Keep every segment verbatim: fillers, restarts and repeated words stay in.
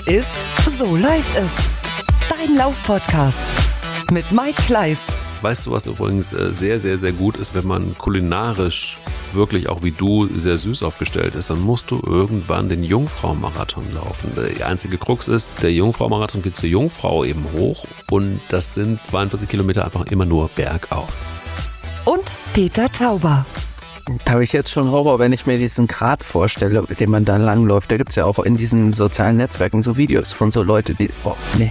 ist So läuft es. Dein Lauf-Podcast mit Mike Kleiss. Weißt du, was übrigens sehr, sehr, sehr gut ist, wenn man kulinarisch wirklich auch wie du sehr süß aufgestellt ist, dann musst du irgendwann den Jungfrau-Marathon laufen. Die einzige Krux ist, der Jungfrau-Marathon geht zur Jungfrau eben hoch und das sind zweiundvierzig Kilometer einfach immer nur bergauf. Und Peter Tauber. Da habe ich jetzt schon Horror, wenn ich mir diesen Grat vorstelle, mit dem man da langläuft. Da gibt es ja auch in diesen sozialen Netzwerken so Videos von so Leuten, die... Oh, nee.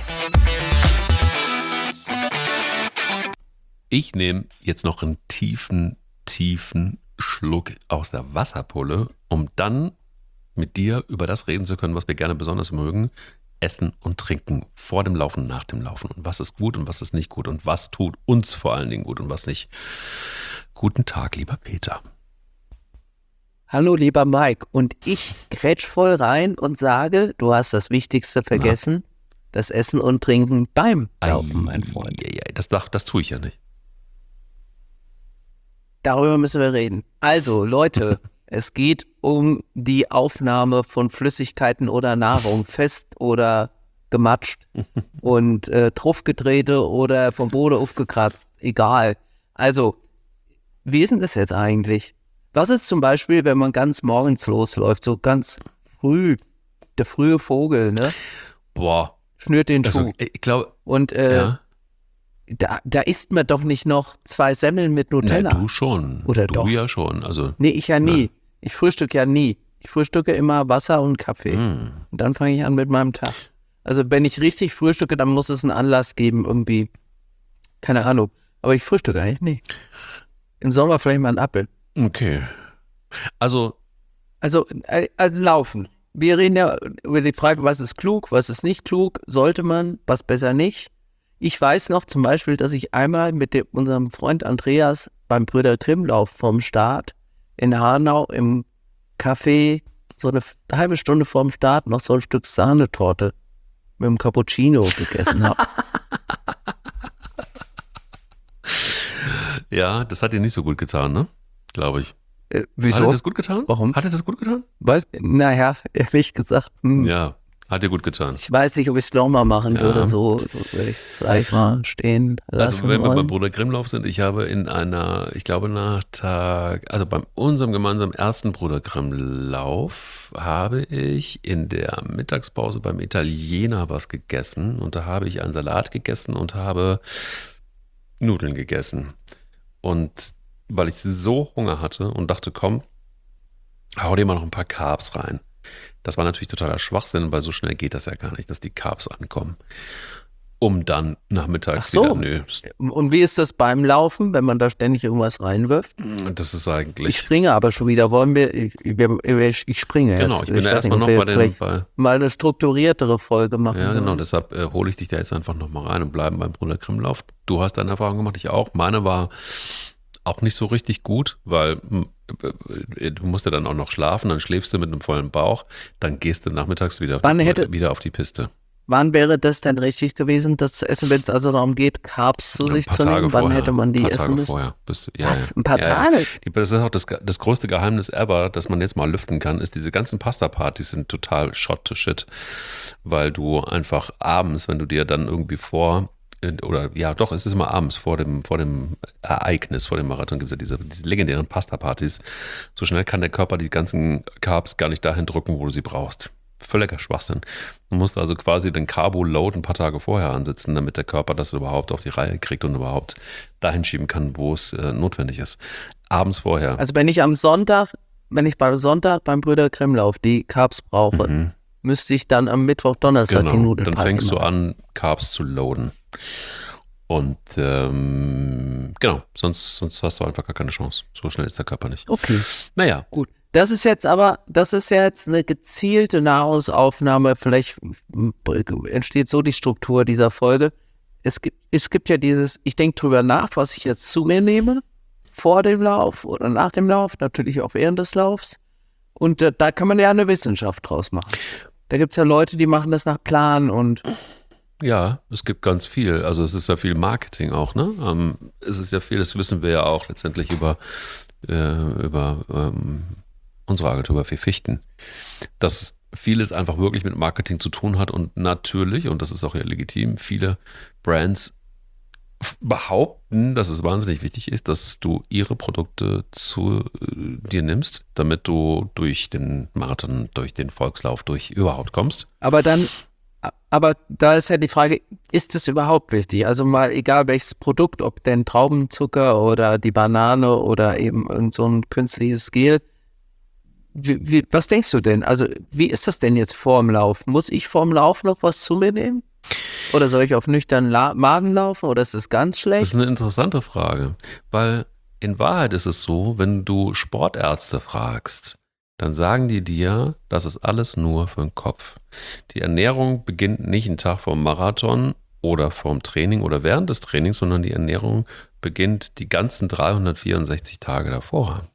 Ich nehme jetzt noch einen tiefen, tiefen Schluck aus der Wasserpulle, um dann mit dir über das reden zu können, was wir gerne besonders mögen. Essen und Trinken vor dem Laufen, nach dem Laufen. Und was ist gut und was ist nicht gut und was tut uns vor allen Dingen gut und was nicht. Guten Tag, lieber Peter. Hallo, lieber Mike. Und ich grätsch voll rein und sage, du hast das Wichtigste vergessen, Na? das Essen und Trinken beim Laufen, mein Freund. Ja, ja, das, das tue ich ja nicht. Darüber müssen wir reden. Also, Leute, es geht um die Aufnahme von Flüssigkeiten oder Nahrung, fest oder gematscht und äh, Truffgetrete oder vom Boden aufgekratzt, egal. Also, wie ist denn das jetzt eigentlich? Was ist zum Beispiel, wenn man ganz morgens losläuft, so ganz früh, der frühe Vogel, ne? Boah. Schnürt den also, Schuh. Ich glaube, und äh, ja. Da, da isst man doch nicht noch zwei Semmeln mit Nutella. Na, du schon. Oder du doch? ja schon. Also, nee, ich ja nie. Ja. Ich frühstücke ja nie. Ich frühstücke immer Wasser und Kaffee. Mm. Und dann fange ich an mit meinem Tag. Also wenn ich richtig frühstücke, dann muss es einen Anlass geben, irgendwie. Keine Ahnung. Aber ich frühstücke eigentlich nie. Im Sommer vielleicht mal einen Apfel. Okay. Also. Also, äh, also laufen. Wir reden ja über die Frage, was ist klug, was ist nicht klug. Sollte man, was besser nicht. Ich weiß noch zum Beispiel, dass ich einmal mit dem, unserem Freund Andreas beim Brüder Grimm-Lauf vom Start in Hanau im Café so eine halbe Stunde vorm Start noch so ein Stück Sahnetorte mit einem Cappuccino gegessen habe. Ja, das hat dir nicht so gut getan, ne? Glaube ich. Äh, wieso? Hat dir das gut getan? Warum? Hat dir das gut getan? Weiß, naja, ehrlich gesagt. Hm. Ja, hat dir gut getan. Ich weiß nicht, ob ich es nochmal machen Ja. würde, so würde ich vielleicht mal stehen lassen Also wenn wir wollen. beim Bruder Grimmlauf sind, ich habe in einer, ich glaube nach Tag, also bei unserem gemeinsamen ersten Bruder Grimmlauf habe ich in der Mittagspause beim Italiener was gegessen und da habe ich einen Salat gegessen und habe Nudeln gegessen. Und weil ich so Hunger hatte und dachte, komm, hau dir mal noch ein paar Carbs rein. Das war natürlich totaler Schwachsinn, weil so schnell geht das ja gar nicht, dass die Carbs ankommen. Um dann nachmittags Ach so. wieder, nö. Und wie ist das beim Laufen, wenn man da ständig irgendwas reinwirft? Das ist Ich eigentlich, springe aber schon wieder. Wollen wir, ich, ich, ich springe genau, jetzt. ich bin da weiß erstmal nicht, noch ob bei wir den, vielleicht bei, mal eine strukturiertere Folge machen. ja genau, wollen. deshalb äh, hole ich dich da jetzt einfach nochmal rein und bleiben beim Bruder Grimmlauf. Du hast deine Erfahrung gemacht, ich auch. Meine war auch nicht so richtig gut, weil äh, du musst ja dann auch noch schlafen, dann schläfst du mit einem vollen Bauch, dann gehst du nachmittags wieder, Wann auf, hätte- die, wieder auf die Piste. Wann wäre das denn richtig gewesen, das zu essen, wenn es also darum geht, Carbs zu Ja, sich ein paar zu nehmen? Tage Wann vorher, hätte man die ein paar essen Tage müssen? vorher bist du, ja, Was? ja. Ein paar ja, ja. Tage? Die, das ist auch das, das größte Geheimnis ever, das man jetzt mal lüften kann, ist, diese ganzen Pasta-Partys sind total shot to shit, weil du einfach abends, wenn du dir dann irgendwie vor, oder ja doch, es ist immer abends vor dem, vor dem Ereignis, vor dem Marathon gibt es ja diese, diese legendären Pasta-Partys, so schnell kann der Körper die ganzen Carbs gar nicht dahin drücken, wo du sie brauchst. Völliger Schwachsinn. Du musst also quasi den Carbo-Load ein paar Tage vorher ansetzen, damit der Körper das überhaupt auf die Reihe kriegt und überhaupt dahin schieben kann, wo es äh, notwendig ist. Abends vorher. Also wenn ich am Sonntag, wenn ich beim Sonntag beim Brüder Grimmlauf die Carbs brauche, Mhm. müsste ich dann am Mittwoch, Donnerstag die Genau, Nudeln dann fängst du an, Carbs zu loaden. Und ähm, genau, sonst, sonst hast du einfach gar keine Chance. So schnell ist der Körper nicht. Okay, Naja, gut. Das ist jetzt aber, das ist jetzt eine gezielte Nahrungsaufnahme. Vielleicht entsteht so die Struktur dieser Folge. Es gibt, es gibt ja dieses, ich denke drüber nach, was ich jetzt zu mir nehme, vor dem Lauf oder nach dem Lauf, natürlich auch während des Laufs. Und äh, da kann man ja eine Wissenschaft draus machen. Da gibt es ja Leute, die machen das nach Plan und ja, es gibt ganz viel. Also es ist ja viel Marketing auch, ne? Ähm, es ist ja viel, das wissen wir ja auch letztendlich über, äh, über ähm, unsere Agentur, über Vier Fichten, dass vieles einfach wirklich mit Marketing zu tun hat und natürlich, und das ist auch ja legitim, viele Brands behaupten, dass es wahnsinnig wichtig ist, dass du ihre Produkte zu äh, dir nimmst, damit du durch den Marathon, durch den Volkslauf, durch überhaupt kommst. Aber dann, aber da ist ja die Frage, ist es überhaupt wichtig? Also mal egal welches Produkt, ob denn Traubenzucker oder die Banane oder eben irgend so ein künstliches Gel. Wie, wie, was denkst du denn? Also wie ist das denn jetzt vorm Lauf? Muss ich vorm Lauf noch was zu mir nehmen? Oder soll ich auf nüchternen La- Magen laufen oder ist das ganz schlecht? Das ist eine interessante Frage, weil in Wahrheit ist es so, wenn du Sportärzte fragst, dann sagen die dir, das ist alles nur für den Kopf. Die Ernährung beginnt nicht einen Tag vorm Marathon oder vorm Training oder während des Trainings, sondern die Ernährung beginnt die ganzen dreihundertvierundsechzig Tage davor.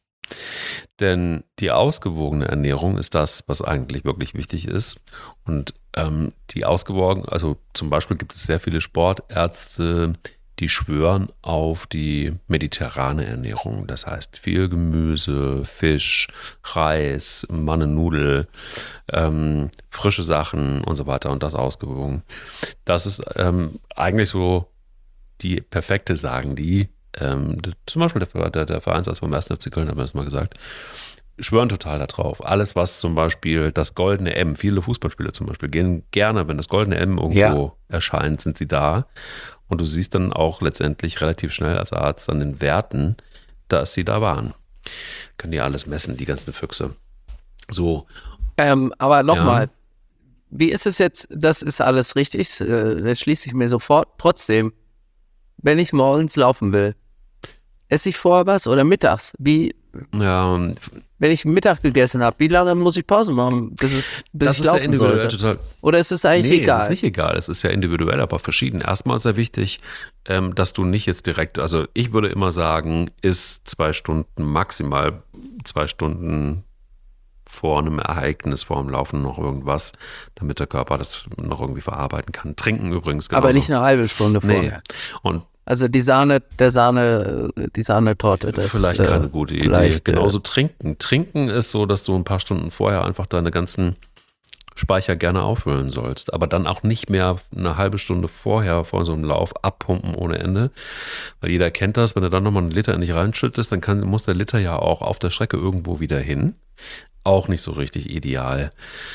Denn die ausgewogene Ernährung ist das, was eigentlich wirklich wichtig ist. Und ähm, die ausgewogen, also zum Beispiel gibt es sehr viele Sportärzte, die schwören auf die mediterrane Ernährung. Das heißt viel Gemüse, Fisch, Reis, Mannenudel, ähm, frische Sachen und so weiter und das ausgewogen. Das ist ähm, eigentlich so die perfekte, sagen die. Ähm, zum Beispiel der, der, der Vereinsarzt beim ersten F C Köln hat mir das mal gesagt, schwören total darauf. Alles, was zum Beispiel das goldene M, viele Fußballspieler zum Beispiel gehen gerne, wenn das goldene M irgendwo ja. erscheint, sind sie da. Und du siehst dann auch letztendlich relativ schnell als Arzt an den Werten, dass sie da waren. Können die alles messen, die ganzen Füchse. So. Ähm, aber nochmal, ja. Wie ist es jetzt, das ist alles richtig, das schließe ich mir sofort. Trotzdem, wenn ich morgens laufen will, esse ich vorher was oder mittags? Wie, ja, wenn ich Mittag gegessen habe, wie lange muss ich Pause machen, bis, es, bis das ich ist laufen ja individuell sollte? Total. Oder ist es eigentlich nee, egal? Es ist nicht egal, es ist ja individuell, aber verschieden. Erstmal ist ja wichtig, ähm, dass du nicht jetzt direkt, also ich würde immer sagen, ist zwei Stunden, maximal zwei Stunden vor einem Ereignis, vor dem Laufen noch irgendwas, damit der Körper das noch irgendwie verarbeiten kann. Trinken übrigens genauso. Aber nicht eine halbe Stunde vorher. Nee. Und also die Sahne, der Sahne, die Sahnetorte, das vielleicht äh, keine gute Idee. Genauso trinken. Trinken ist so, dass du ein paar Stunden vorher einfach deine ganzen Speicher gerne auffüllen sollst, aber dann auch nicht mehr eine halbe Stunde vorher vor so einem Lauf abpumpen ohne Ende, weil jeder kennt das, wenn du dann nochmal einen Liter in dich reinschüttest, dann kann, muss der Liter ja auch auf der Strecke irgendwo wieder hin. Auch nicht so richtig ideal.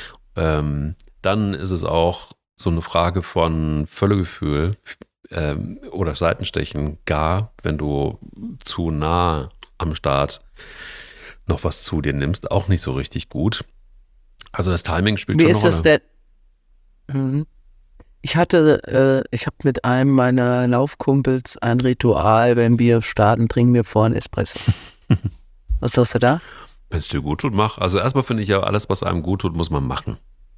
Ähm, dann ist es auch so eine Frage von Völlegefühl ähm, oder Seitenstechen, gar wenn du zu nah am Start noch was zu dir nimmst, auch nicht so richtig gut. Also das Timing spielt Wie schon ist eine Rolle. Das denn? Ich hatte, äh, ich habe mit einem meiner Laufkumpels ein Ritual, wenn wir starten, trinken wir vor einen Espresso. Was sagst du da? Wenn es dir gut tut, mach. Also erstmal finde ich ja, alles, was einem gut tut, muss man machen.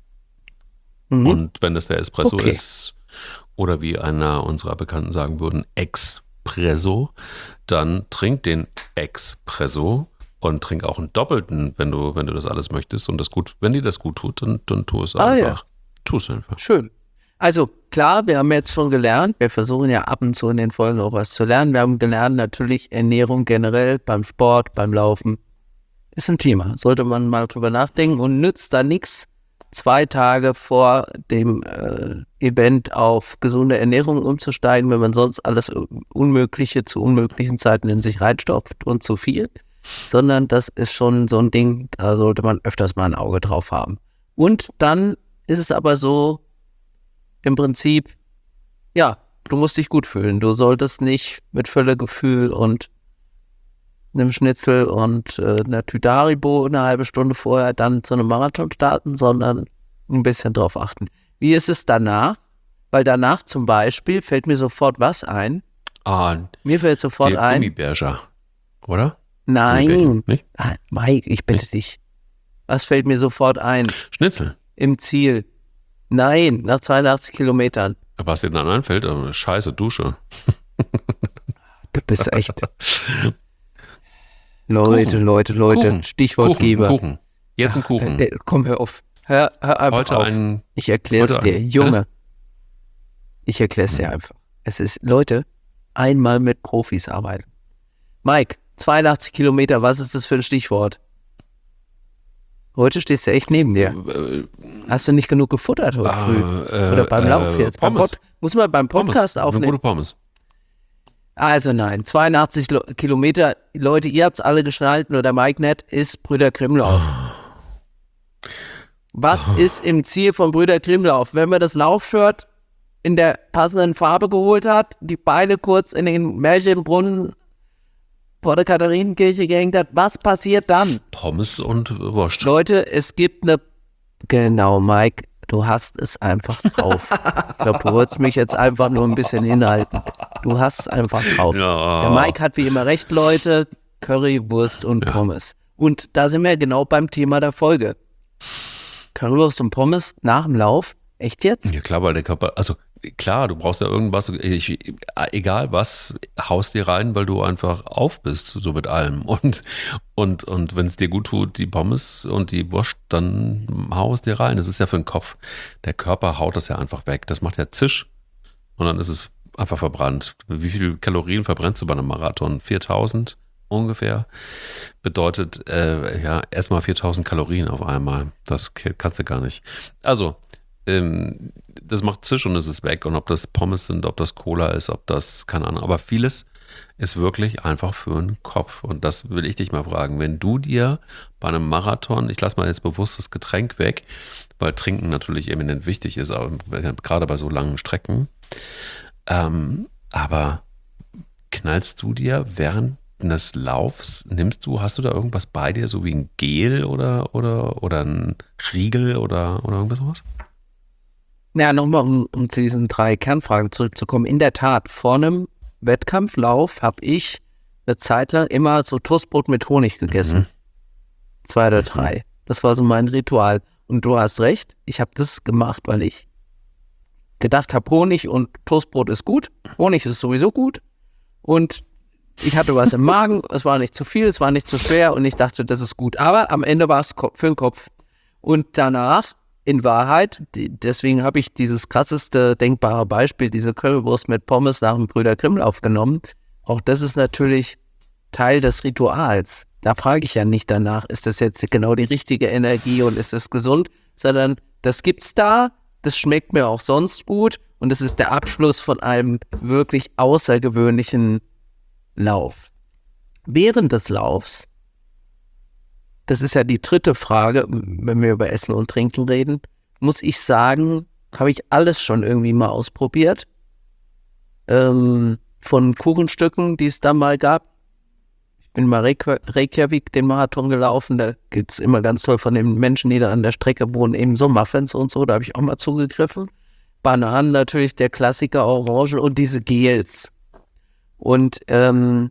Mhm. Und wenn das der Espresso Okay. ist, oder wie einer unserer Bekannten sagen würden, Expresso, dann trink den Expresso und trink auch einen doppelten, wenn du, wenn du das alles möchtest. Und das gut, wenn dir das gut tut, dann, dann tu es Ah, einfach. ja. Tu es einfach. Schön. Also klar, wir haben jetzt schon gelernt, wir versuchen ja ab und zu in den Folgen auch was zu lernen. Wir haben gelernt, natürlich Ernährung generell beim Sport, beim Laufen ist ein Thema. Sollte man mal drüber nachdenken und nützt da nichts, zwei Tage vor dem äh, Event auf gesunde Ernährung umzusteigen, wenn man sonst alles Unmögliche zu unmöglichen Zeiten in sich reinstopft und zu viel, sondern das ist schon so ein Ding, da sollte man öfters mal ein Auge drauf haben. Und dann ist es aber so, im Prinzip, ja, du musst dich gut fühlen. Du solltest nicht mit Völlegefühl und einem Schnitzel und äh, einer Tüte Haribo eine halbe Stunde vorher dann zu einem Marathon starten, sondern ein bisschen drauf achten. Wie ist es danach? Weil danach zum Beispiel fällt mir sofort was ein. Ah, Mir fällt sofort die ein. Gummibärchen, oder? Nein. Gummibärchen, nicht? Ah, Mike, ich bitte Nicht? dich. Was fällt mir sofort ein? Schnitzel. Im Ziel. Nein, nach zweiundachtzig Kilometern. Was dir dann einfällt, eine scheiße Dusche. Du bist echt. Leute, Kuchen. Leute, Leute, Kuchen. Stichwortgeber. Kuchen, Kuchen. Jetzt ein Kuchen. Äh, komm, hör auf. Hör, hör einfach Heute auf. ein, Ich erkläre es heute dir. ein- Junge, ich erkläre es dir einfach. Es ist, Leute, einmal mit Profis arbeiten. Mike, zweiundachtzig Kilometer, was ist das für ein Stichwort? Heute stehst du echt neben dir. Äh, Hast du nicht genug gefuttert heute Ah, früh? äh, Oder beim äh, Lauf jetzt? Beim Pommes. Pod- Muss man beim Podcast Pommes. Eine aufnehmen? gute Pommes. Also nein, zweiundachtzig Lo- Kilometer. Leute, ihr habt es alle geschnallt, nur der Mike nicht, ist Brüder Grimmlauf. Was ist im Ziel von Brüder Grimmlauf? Wenn man das Laufshirt in der passenden Farbe geholt hat, die Beine kurz in den Märchenbrunnen vor der Katharinenkirche gehängt hat, was passiert dann? Pommes und Wurst. Leute, es gibt eine... Genau, Mike, du hast es einfach drauf. Ich glaube, du wolltest mich jetzt einfach nur ein bisschen hinhalten. Du hast es einfach drauf. Ja. Der Mike hat wie immer recht, Leute. Currywurst und Ja. Pommes. Und da sind wir genau beim Thema der Folge. Currywurst und Pommes nach dem Lauf? Echt jetzt? Ja klar, weil der Körper, also klar, du brauchst ja irgendwas, ich, egal was, haust dir rein, weil du einfach auf bist, so mit allem. Und, und, und wenn es dir gut tut, die Pommes und die Wurst, dann haust dir rein. Das ist ja für den Kopf. Der Körper haut das ja einfach weg. Das macht ja Zisch und dann ist es einfach verbrannt. Wie viele Kalorien verbrennst du bei einem Marathon? viertausend ungefähr. Bedeutet, äh, ja, erstmal viertausend Kalorien auf einmal. Das kannst du gar nicht. Also, ähm, das macht Zisch und es ist weg. Und ob das Pommes sind, ob das Cola ist, ob das, keine Ahnung. Aber vieles ist wirklich einfach für den Kopf. Und das will ich dich mal fragen. Wenn du dir bei einem Marathon, ich lasse mal jetzt bewusst das Getränk weg, weil Trinken natürlich eminent wichtig ist, aber gerade bei so langen Strecken. Ähm, aber knallst du dir während des Laufs, nimmst du, hast du da irgendwas bei dir, so wie ein Gel oder, oder, oder ein Riegel oder, oder irgendwas sowas? Ja, nochmal, um, um zu diesen drei Kernfragen zurückzukommen. In der Tat, vor einem Wettkampflauf habe ich eine Zeit lang immer so Toastbrot mit Honig gegessen. Mhm. Zwei oder drei. Das war so mein Ritual. Und du hast recht, ich habe das gemacht, weil ich gedacht habe, Honig und Toastbrot ist gut. Honig ist sowieso gut. Und ich hatte was im Magen, es war nicht zu viel, es war nicht zu schwer und ich dachte, das ist gut. Aber am Ende war es für den Kopf. Und danach, in Wahrheit, die, deswegen habe ich dieses krasseste denkbare Beispiel, diese Currywurst mit Pommes nach dem Brüder Grimmlauf genommen. Auch das ist natürlich Teil des Rituals. Da frage ich ja nicht danach, ist das jetzt genau die richtige Energie und ist das gesund, sondern das gibt's da, das schmeckt mir auch sonst gut und das ist der Abschluss von einem wirklich außergewöhnlichen Lauf. Während des Laufs, das ist ja die dritte Frage, wenn wir über Essen und Trinken reden, muss ich sagen, habe ich alles schon irgendwie mal ausprobiert. Ähm, von Kuchenstücken, die es da mal gab. Ich bin mal Reykja- Reykjavik den Marathon gelaufen, da gibt es immer ganz toll von den Menschen, die da an der Strecke wohnen, eben so Muffins und so, da habe ich auch mal zugegriffen. Bananen natürlich, der Klassiker, Orangen und diese Gels. Und ähm,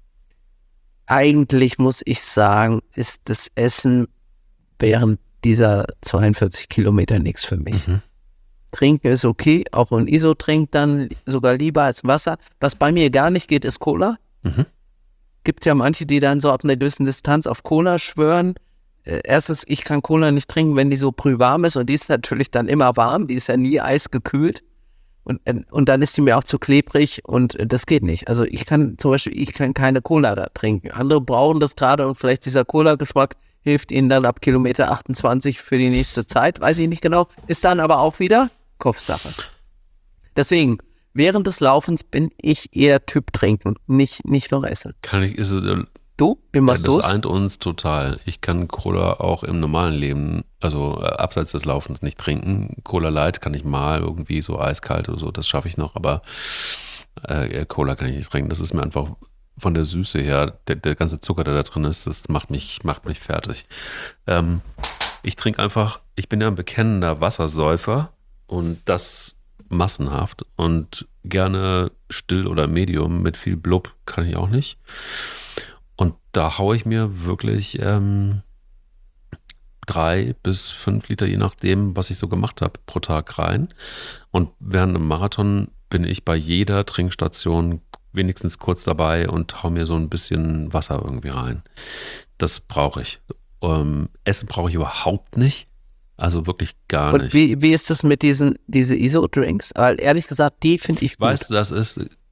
eigentlich muss ich sagen, ist das Essen während dieser zweiundvierzig Kilometer nichts für mich. Mhm. Trinken ist okay, auch ein I S O trinkt dann sogar lieber als Wasser. Was bei mir gar nicht geht, ist Cola. Mhm. Gibt ja manche, die dann so ab einer gewissen Distanz auf Cola schwören. Äh, erstens, ich kann Cola nicht trinken, wenn die so brühwarm ist und die ist natürlich dann immer warm, die ist ja nie eisgekühlt. Und, und dann ist die mir auch zu klebrig und das geht nicht. Also ich kann zum Beispiel, ich kann keine Cola da trinken. Andere brauchen das gerade und vielleicht dieser Cola-Geschmack hilft ihnen dann ab Kilometer achtundzwanzig für die nächste Zeit. Weiß ich nicht genau. Ist dann aber auch wieder Kopfsache. Deswegen, während des Laufens bin ich eher Typ trinken, nicht, nicht noch essen. Kann ich, ist, äh, Du, wie machst das du's? eint uns total. Ich kann Cola auch im normalen Leben, also äh, abseits des Laufens, nicht trinken. Cola Light kann ich mal irgendwie so eiskalt oder so, das schaffe ich noch, aber äh, Cola kann ich nicht trinken. Das ist mir einfach von der Süße her, der, der ganze Zucker, der da drin ist, das macht mich, macht mich fertig. Ähm, ich trinke einfach, ich bin ja ein bekennender Wassersäufer und das massenhaft und gerne still oder medium, mit viel Blub kann ich auch nicht. Und da haue ich mir wirklich ähm, drei bis fünf Liter, je nachdem, was ich so gemacht habe, pro Tag rein. Und während einem Marathon bin ich bei jeder Trinkstation wenigstens kurz dabei und hau mir so ein bisschen Wasser irgendwie rein. Das brauche ich. Ähm, Essen brauche ich überhaupt nicht. Also wirklich gar Und nicht. wie, wie ist das mit diesen diese I S O-Drinks? Weil ehrlich gesagt, die finde ich gut. Weißt du, das ist,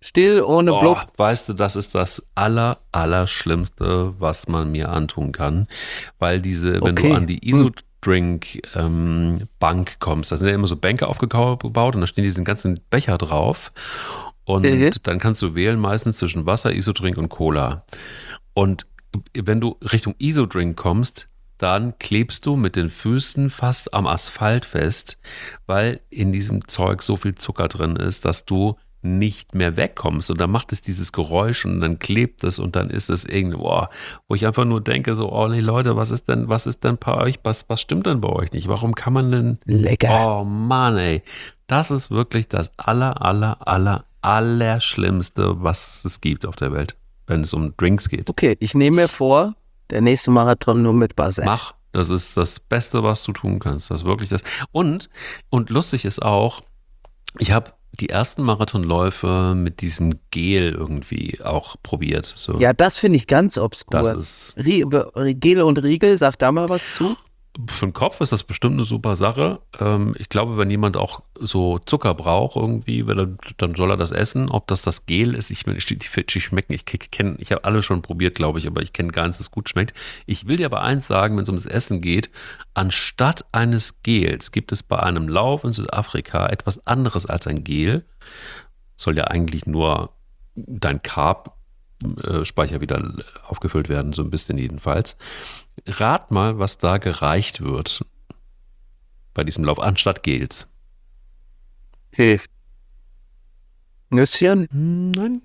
Still, ohne Oh, Blub. weißt du, das ist das aller, Allerschlimmste, was man mir antun kann. Weil diese, wenn Okay. du an die Isodrink-Bank kommst, da sind ja immer so Bänke aufgebaut und da stehen diese ganzen Becher drauf. Und Mhm. dann kannst du wählen meistens zwischen Wasser, Isodrink und Cola. Und wenn du Richtung Isodrink kommst, dann klebst du mit den Füßen fast am Asphalt fest, weil in diesem Zeug so viel Zucker drin ist, dass du nicht mehr wegkommst. Und dann macht es dieses Geräusch und dann klebt es und dann ist es irgendwie, boah, wo ich einfach nur denke, so, oh nee, Leute, was ist denn, was ist denn bei euch, was, was stimmt denn bei euch nicht? Warum kann man denn, Lecker. oh Mann, ey, das ist wirklich das aller, aller, aller, allerschlimmste, was es gibt auf der Welt, wenn es um Drinks geht. Okay, ich nehme mir vor, der nächste Marathon nur mit Basel. Mach, das ist das Beste, was du tun kannst. Das ist wirklich das. Und, und lustig ist auch, ich habe die ersten Marathonläufe mit diesem Gel irgendwie auch probiert. So, Ja, das finde ich ganz obskur. das ist, Rie- Gel und Riegel, sag da mal was zu. für den Kopf ist das bestimmt eine super Sache. Ähm, ich glaube, wenn jemand auch so Zucker braucht irgendwie, wenn er, dann soll er das essen. Ob das das Gel ist, ich, die, die schmecken, ich kenne, ich habe alle schon probiert, glaube ich, aber ich kenne gar nichts, das gut schmeckt. Ich will dir aber eins sagen, wenn es ums Essen geht, anstatt eines Gels gibt es bei einem Lauf in Südafrika etwas anderes als ein Gel. Soll ja eigentlich nur dein Carb-Speicher wieder aufgefüllt werden, so ein bisschen jedenfalls. Rat mal, was da gereicht wird bei diesem Lauf anstatt Gels. Hilft. Nüsschen? Hm, Nein.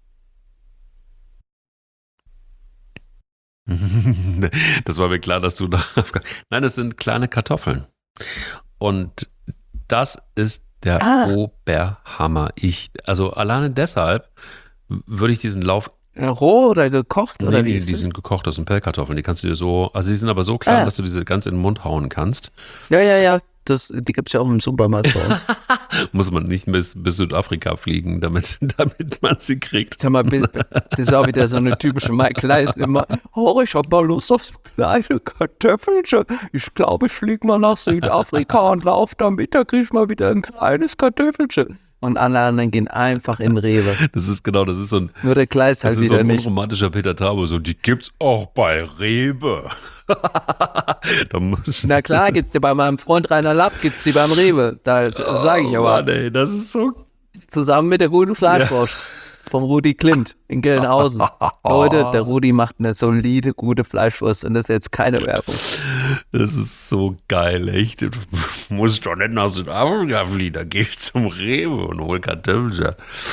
Das war mir klar, dass du nach Afghan- Nein, es sind kleine Kartoffeln. Und das ist der Ah. Oberhammer. Ich, also alleine deshalb würde ich diesen Lauf. Äh, Roh oder gekocht? Oder Nee, wie nee, ist die das? sind gekocht, das sind Pellkartoffeln. Die kannst du dir so, also die sind aber so klein, Ah. dass du diese ganz in den Mund hauen kannst. Ja, ja, ja. Das, die gibt es ja auch im Supermarkt bei uns. Muss man nicht bis, bis Südafrika fliegen, damit, damit man sie kriegt. Sag mal, das ist auch wieder so eine typische Mike Leisen immer. Oh, ich hab mal Lust auf so kleine Kartoffelchen. Ich glaube, ich fliege mal nach Südafrika und laufe da mit, da kriege ich mal wieder ein kleines Kartoffelchen. Und alle anderen gehen einfach in Rewe. Das ist genau, das ist so ein, Nur der Kleist das halt ist so wieder ein nicht. unromantischer Peter Tabo, so, die gibt's auch bei Rewe. Da muss Na klar, gibt's die bei meinem Freund Rainer Lapp, gibt's die beim Rewe. Da sage ich aber. Mann, ey, das ist so. Zusammen mit der guten Fleischwurst vom Rudi Klimt in Gelnhausen. Leute, der Rudi macht eine solide, gute Fleischwurst und das ist jetzt keine Werbung. Das ist so geil, echt. Du musst doch nicht nach Südafrika fliegen, da geh ich zum Rewe und hol Kartoffeln.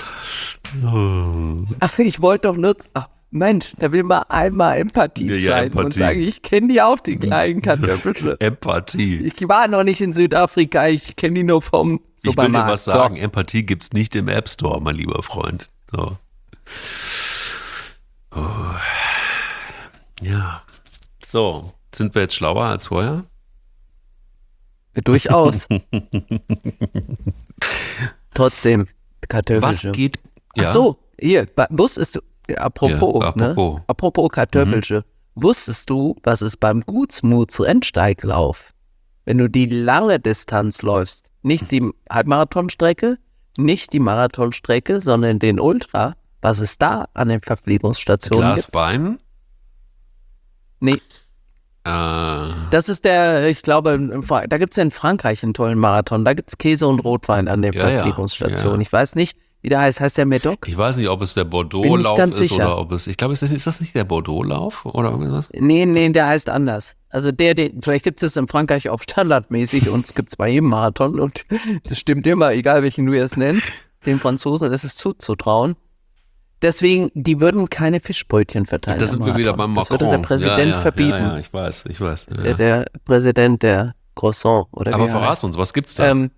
Oh. Ach, ich wollte doch nur... Ach, Mensch, da will man einmal Empathie Ja, ja, zeigen und Empathie. sagen, ich kenne die auch, die kleinen Kartoffeln. Empathie. Ich war noch nicht in Südafrika, ich kenne die nur vom Ich will dir Supermarkt. was sagen, Empathie gibt's nicht im App Store, mein lieber Freund. So. Oh. Ja. So, sind wir jetzt schlauer als vorher? So, durchaus. Trotzdem, Was Kartoffelchen. geht? Ja, Ach so, hier, ba- wusstest du, ja, apropos, Ja, apropos. Ne? apropos Kartoffelchen, wusstest du, was es beim Gutsmuts Rennsteiglauf, wenn du die lange Distanz läufst, nicht die Halbmarathonstrecke, nicht die Marathonstrecke, sondern den Ultra, was es da an den Verpflegungsstationen Glas gibt? Wein. Nee, Äh, das ist der, ich glaube, in Fra- da gibt es ja in Frankreich einen tollen Marathon, da gibt es Käse und Rotwein an den Ja, ja, Verpflegungsstationen. ja. Ich weiß nicht, wie der heißt, heißt der Medoc? ich weiß nicht, ob es der Bin Bordeaux-Lauf nicht ganz ist sicher. oder ob es. Ich glaube, ist das, ist das nicht der Bordeaux-Lauf oder irgendwas? Nee, nee, der heißt anders. Also der, den, vielleicht gibt es das in Frankreich auch standardmäßig und es gibt es bei jedem Marathon und das stimmt immer, egal welchen du jetzt nennst. Den Franzosen ist es zuzutrauen. Deswegen, die würden keine Fischbrötchen verteilen. Da am sind wir wieder beim Marathon. Macron. Das würde der Präsident ja, ja, verbieten. Ja, ja, ich weiß, ich weiß. Ja. Der, der Präsident der Croissant, oder Aber wie er verrat heißt. uns, was gibt's da? Ähm,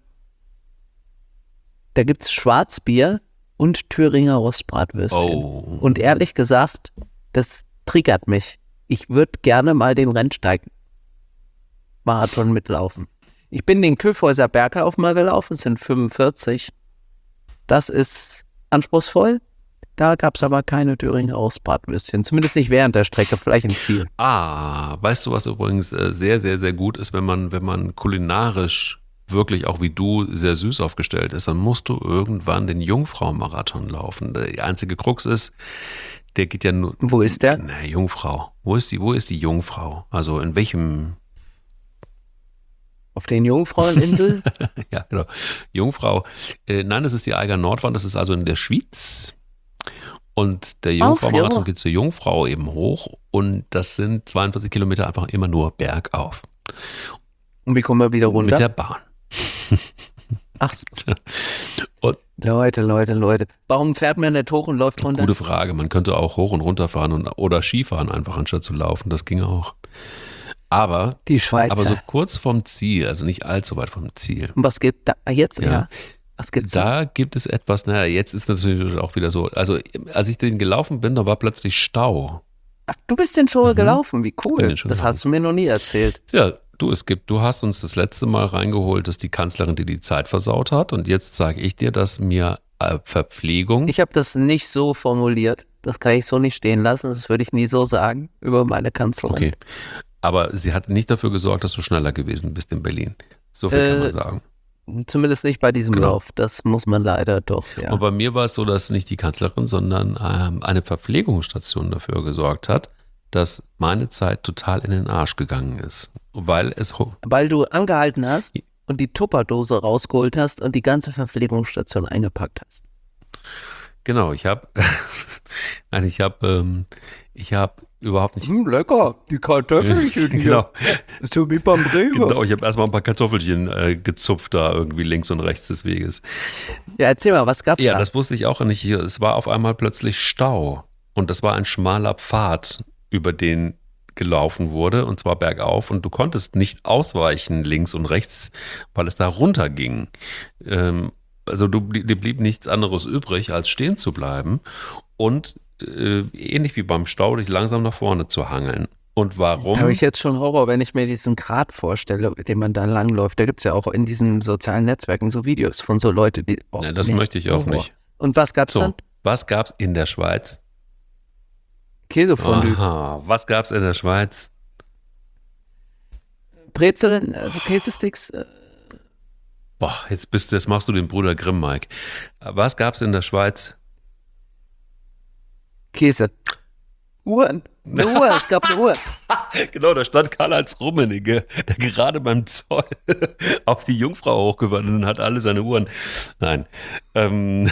da gibt es Schwarzbier und Thüringer Rostbratwürstchen. Oh. Und ehrlich gesagt, das triggert mich. Ich würde gerne mal den Rennsteig-Marathon mitlaufen. Ich bin den Köfhäuser Berglauf mal gelaufen, es sind fünfundvierzig. Das ist anspruchsvoll. Da gab es aber keine Thüringer Rostbratwürstchen. Zumindest nicht während der Strecke, vielleicht im Ziel. Ah, weißt du, was übrigens äh, sehr, sehr, sehr gut ist, wenn man, wenn man kulinarisch wirklich auch wie du sehr süß aufgestellt ist, dann musst du irgendwann den Jungfrau-Marathon laufen. Die einzige Krux ist, der geht ja nur. Wo ist der? Na, Jungfrau. Wo ist die, wo ist die Jungfrau? Also in welchem? Auf den Jungfraueninseln? Ja, genau. Jungfrau. Äh, nein, das ist die Eiger Nordwand, das ist also in der Schweiz. Und der Jungfrau-Marathon geht zur Jungfrau eben hoch und das sind zweiundvierzig Kilometer einfach immer nur bergauf. Und wie kommen wir wieder runter? Mit der Bahn. Ach so. Und Leute, Leute, Leute. Warum fährt man nicht hoch und läuft runter? gute Frage. Man könnte auch hoch und runter fahren und, oder Skifahren einfach anstatt zu laufen. Das ging auch. Aber, Die Schweizer. aber so kurz vom Ziel, also nicht allzu weit vom Ziel. Und was gibt da jetzt? Ja. Ja. Was gibt's da? Da gibt es etwas, naja, jetzt ist natürlich auch wieder so, also als ich den gelaufen bin, da war plötzlich Stau. Ach, du bist den schon Mhm. gelaufen, wie Bin cool. den schon Das gelaufen. hast du mir noch nie erzählt. Ja, du, es gibt, du hast uns das letzte Mal reingeholt, dass die Kanzlerin dir die Zeit versaut hat und jetzt sage ich dir, dass mir äh, Verpflegung, Ich habe das nicht so formuliert. Das kann ich so nicht stehen lassen. Das würde ich nie so sagen über meine Kanzlerin. okay, aber sie hat nicht dafür gesorgt, dass du schneller gewesen bist in Berlin. So viel kann Äh, man sagen. Zumindest nicht bei diesem Genau. Lauf. Das muss man leider doch, ja. Und bei mir war es so, dass nicht die Kanzlerin, sondern ähm, eine Verpflegungsstation dafür gesorgt hat, dass meine Zeit total in den Arsch gegangen ist. Weil es. ho- Weil du angehalten hast und die Tupperdose rausgeholt hast und die ganze Verpflegungsstation eingepackt hast. Genau, ich habe. Nein, ich habe. Ähm, ich habe überhaupt nicht. Hm, lecker, die Kartoffelchen hier. Genau, So wie beim Rewe. genau, ich habe erstmal ein paar Kartoffelchen äh, gezupft da irgendwie links und rechts des Weges. Ja, erzähl mal, was gab's Ja, da? das wusste ich auch nicht. Es war auf einmal plötzlich Stau. Und das war ein schmaler Pfad, über den gelaufen wurde, und zwar bergauf. Und du konntest nicht ausweichen links und rechts, weil es da runterging. Ähm, also du, dir blieb nichts anderes übrig, als stehen zu bleiben und äh, ähnlich wie beim Stau dich langsam nach vorne zu hangeln. Und warum? Da habe ich jetzt schon Horror, wenn ich mir diesen Grat vorstelle, mit dem man da langläuft. Da gibt es ja auch in diesen sozialen Netzwerken so Videos von so Leuten, die. Oh, Ja, das nee, möchte ich auch Horror. nicht. Und was gab's So, dann? was gab's in der Schweiz? Käsefondue. Aha, was gab's in der Schweiz? Brezeln, also Käsesticks. äh, Boah, jetzt bist du, jetzt machst du den Bruder Grimm, Mike. Was gab's in der Schweiz? Käse. Uhren. Eine Uhr, es gab eine Uhr. Genau, da stand Karl-Heinz Rummenigge, der gerade beim Zoll auf die Jungfrau hochgewandt und hat alle seine Uhren. Nein. Ähm,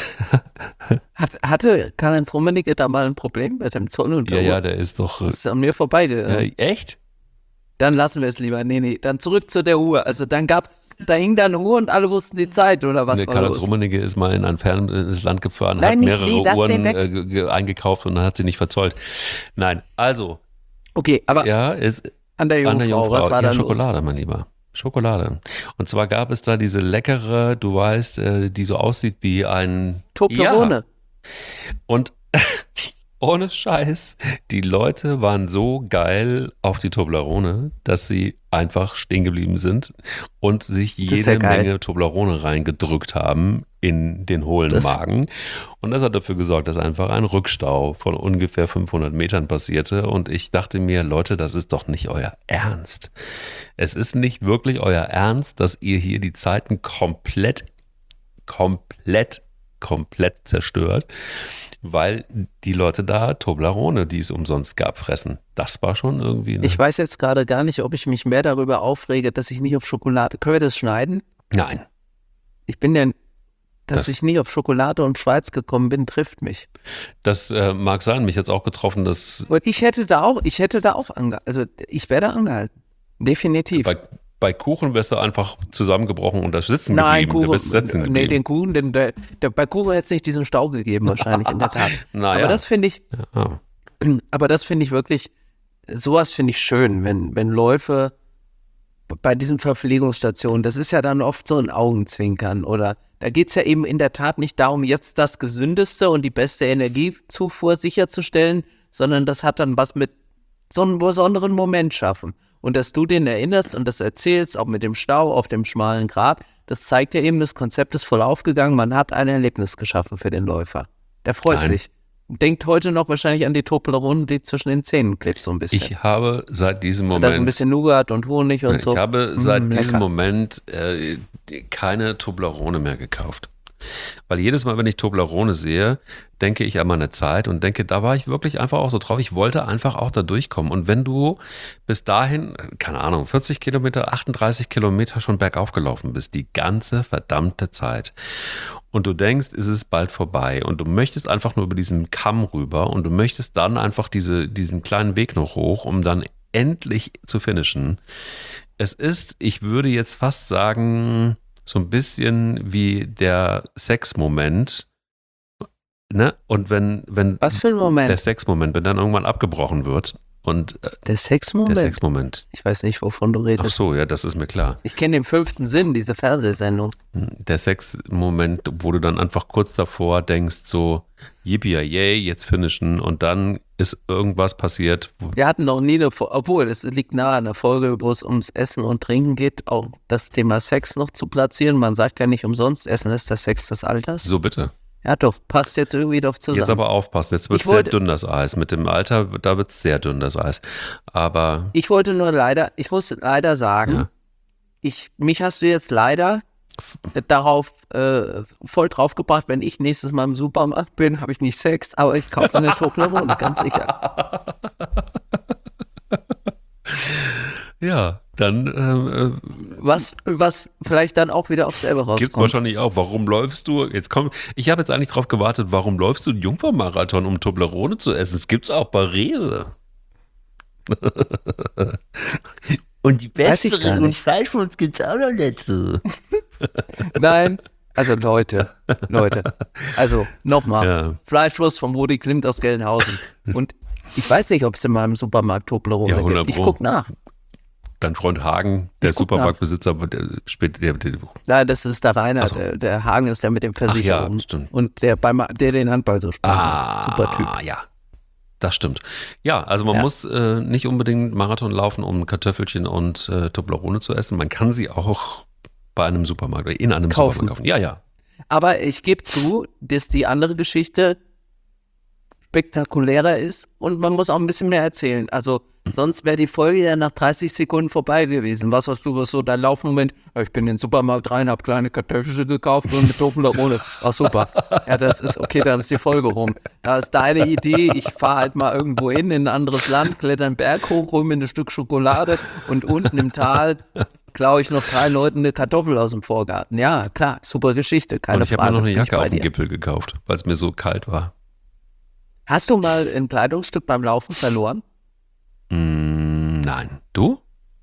Hat, hatte Karl-Heinz Rummenigge da mal ein Problem mit dem Zoll und der ja, ja, Uhr? der ist doch. Das ist an mir vorbei. Äh, echt? Dann lassen wir es lieber. Nee, nee, dann zurück zu der Uhr. Also dann gab's, da hing da eine Uhr und alle wussten die Zeit, oder was Der war Karl-Heinz los? Rummenigge ist mal in ein fernes Land gefahren, Nein, hat nicht, mehrere nee, lass Uhren den weg. äh, ge- ge- eingekauft und dann hat sie nicht verzollt. Nein, also, Okay, aber ja, ist an der Jungfrau, an der Jungfrau. was war ja, da Schokolade, mein Lieber. Schokolade. Und zwar gab es da diese leckere, du weißt, äh, die so aussieht wie ein los? Toblerone. Und ohne Scheiß, die Leute waren so geil auf die Toblerone, dass sie einfach stehen geblieben sind und sich ist jede ja geil. Menge Toblerone reingedrückt haben in den hohlen Das- Magen. Und das hat dafür gesorgt, dass einfach ein Rückstau von ungefähr fünfhundert Metern passierte. Und ich dachte mir, Leute, das ist doch nicht euer Ernst. Es ist nicht wirklich euer Ernst, dass ihr hier die Zeiten komplett, komplett, komplett zerstört, weil die Leute da Toblerone, die es umsonst gab, fressen. Das war schon irgendwie... Eine Ich weiß jetzt gerade gar nicht, ob ich mich mehr darüber aufrege, dass ich nicht auf Schokolade. Können wir das schneiden? Nein, Ich bin ja, dass Das- ich nicht auf Schokolade und Schweiz gekommen bin, trifft mich. das äh, mag sein. Mich hat es auch getroffen, dass Und ich hätte da auch, ich hätte da auch angehalten. Also ich wäre da angehalten. Definitiv. bei, bei Kuchen wärst du einfach zusammengebrochen und da sitzen Nein, geblieben. Kuchen. Du bist sitzen Nee, geblieben. den Kuchen, den, der, der, bei Kuchen hätte es nicht diesen Stau gegeben, wahrscheinlich in der Tat. Naja. Aber das finde ich, Ja. aber das finde ich wirklich, sowas finde ich schön, wenn, wenn Läufe bei diesen Verpflegungsstationen, das ist ja dann oft so ein Augenzwinkern oder da geht es ja eben in der Tat nicht darum, jetzt das Gesündeste und die beste Energiezufuhr sicherzustellen, sondern das hat dann was mit so einem besonderen Moment schaffen. Und dass du den erinnerst und das erzählst, auch mit dem Stau auf dem schmalen Grat, das zeigt ja eben, das Konzept ist voll aufgegangen, man hat ein Erlebnis geschaffen für den Läufer. Der freut Nein. sich. denkt heute noch wahrscheinlich an die Toblerone, die zwischen den Zähnen klebt so ein bisschen. Ich habe seit diesem Da ist Moment, ein bisschen Nougat und Honig und ich so. habe seit Mm, diesem lecker. Moment äh, keine Toblerone mehr gekauft. Weil jedes Mal, wenn ich Toblerone sehe, denke ich an meine Zeit und denke, da war ich wirklich einfach auch so drauf. Ich wollte einfach auch da durchkommen. Und wenn du bis dahin, keine Ahnung, vierzig Kilometer, achtunddreißig Kilometer schon bergauf gelaufen bist, die ganze verdammte Zeit, und du denkst, es ist bald vorbei und du möchtest einfach nur über diesen Kamm rüber und du möchtest dann einfach diese, diesen kleinen Weg noch hoch, um dann endlich zu finishen. Es ist, ich würde jetzt fast sagen, so ein bisschen wie der Sexmoment, ne? Und wenn, wenn Was für ein Moment? der Sexmoment, wenn dann irgendwann abgebrochen wird und äh, Der Sexmoment? der Sexmoment. Ich weiß nicht, wovon du Ach redest. so, ja, das ist mir klar. Ich kenne den fünften Sinn, diese Fernsehsendung. Der Sexmoment, wo du dann einfach kurz davor denkst, so, yippie yay, jetzt finishen und dann ist irgendwas passiert. wo- Wir hatten noch nie eine Folge, obwohl es liegt nahe an der Folge, wo es ums Essen und Trinken geht, auch das Thema Sex noch zu platzieren. Man sagt ja nicht umsonst, Essen ist der Sex des Alters. So bitte. Ja doch, passt jetzt irgendwie doch zusammen. Jetzt aber aufpassen, jetzt wird es Ich sehr wollte- dünn, das Eis. Mit dem Alter, da wird es sehr dünn, das Eis. Aber Ich wollte nur leider, ich muss leider sagen, Ja. ich, mich hast du jetzt leider darauf äh, voll draufgebracht, wenn ich nächstes Mal im Supermarkt bin, habe ich nicht Sex, aber ich kaufe eine Toblerone, ganz sicher. ja, dann äh, Was, was vielleicht dann auch wieder aufs selbe gibt es rauskommt. wahrscheinlich auch. Warum läufst du? Jetzt komm, ich habe jetzt eigentlich drauf gewartet, warum läufst du einen Jungfernmarathon, um Toblerone zu essen? Es gibt es auch bei Rewe. Und die Weiß ich gar besseren und nicht. Fleischwurst gibt's auch noch dazu. Nein, also Leute, Leute, also nochmal, Ja. Fleischwurst von Rudi Klimt aus Gelnhausen. Und ich weiß nicht, ob es in meinem Supermarkt Toblerone Ja, hundert gibt. Ich Pro. guck nach. Dein Freund Hagen, der Ich guck Supermarktbesitzer, der spielt der, der, Nein, das ist der Rainer, Ach so. der, der Hagen ist der mit dem Ach ja, Versicherungen. stimmt. Und der, beim, der den Handball so spielt. Ah, Super Typ. ja. Das stimmt. Ja, also man Ja. muss äh, nicht unbedingt Marathon laufen, um Kartoffelchen und äh, Toblerone zu essen. Man kann sie auch bei einem Supermarkt oder in einem Kaufen. Supermarkt kaufen. Ja, ja. Aber ich gebe zu, dass die andere Geschichte spektakulärer ist und man muss auch ein bisschen mehr erzählen. Also sonst wäre die Folge ja nach dreißig Sekunden vorbei gewesen. Was hast du, was so dein Laufmoment? Ja, ich bin in den Supermarkt rein, habe kleine Kartoffelchen gekauft und eine Toblerone. Ach super. Ja, das ist okay, dann ist die Folge rum. Da ist deine Idee, ich fahre halt mal irgendwo hin, in ein anderes Land, kletter einen Berg hoch, hol mir ein Stück Schokolade und unten im Tal klaue ich noch drei Leuten eine Kartoffel aus dem Vorgarten. Ja, klar, super Geschichte, keine Und ich habe Frage. mir noch eine bin ich Jacke bei auf dem dir. Gipfel gekauft, weil es mir so kalt war. Hast du mal ein Kleidungsstück beim Laufen verloren? Mm, nein. Du?